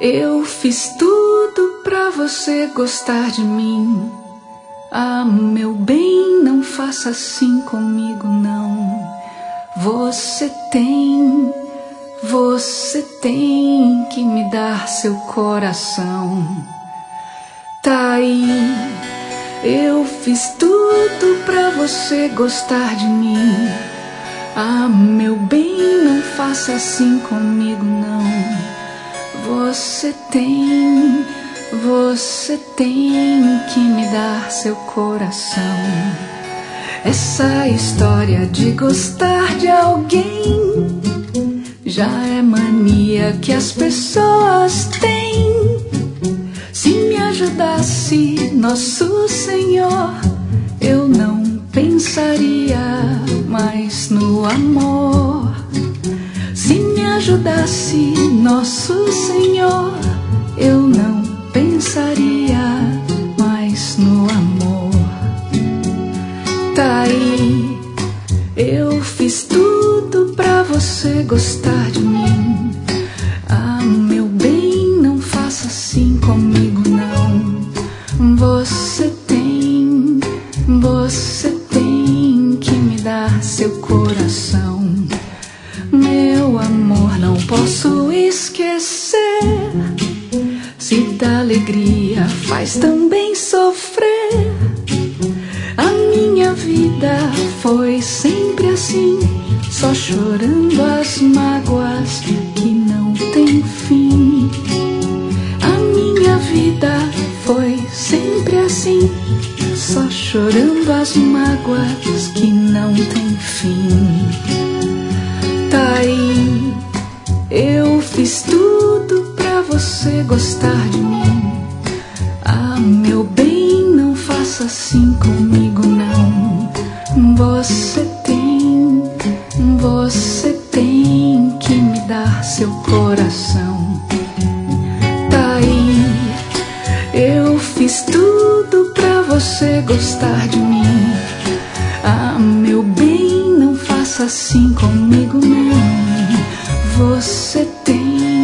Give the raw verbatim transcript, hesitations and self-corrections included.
Eu fiz tudo pra você gostar de mim. Ah, meu bem, não faça assim comigo, não. Você tem, você tem que me dar seu coração. Tá aí, eu fiz tudo pra você gostar de mim. Ah, meu bem, não faça assim comigo, não. Você tem, você tem que me dar seu coração. Essa história de gostar de alguém já é mania que as pessoas têm. Se me ajudasse Nosso Senhor, eu não pensaria mais no amor. Se me ajudasse Nosso Senhor, eu não pensaria mais no amor. Tá aí, eu fiz tudo pra você gostar de mim. Ah, meu bem, não faça assim comigo, não. Você tem, você tem que me dar seu coração. Meu amor, não posso esquecer. Se da alegria faz também sofrer. A minha vida foi sempre assim, só chorando as mágoas que não tem fim. A minha vida foi sempre assim, só chorando as mágoas que não tem fim. Tá aí, eu fiz tudo pra você gostar de mim. Ah, meu bem, não faça assim comigo, não. Você tem, você tem que me dar seu coração. Tá aí, eu fiz tudo pra você gostar de mim. Ah, meu bem, não faça assim comigo, não. Você tem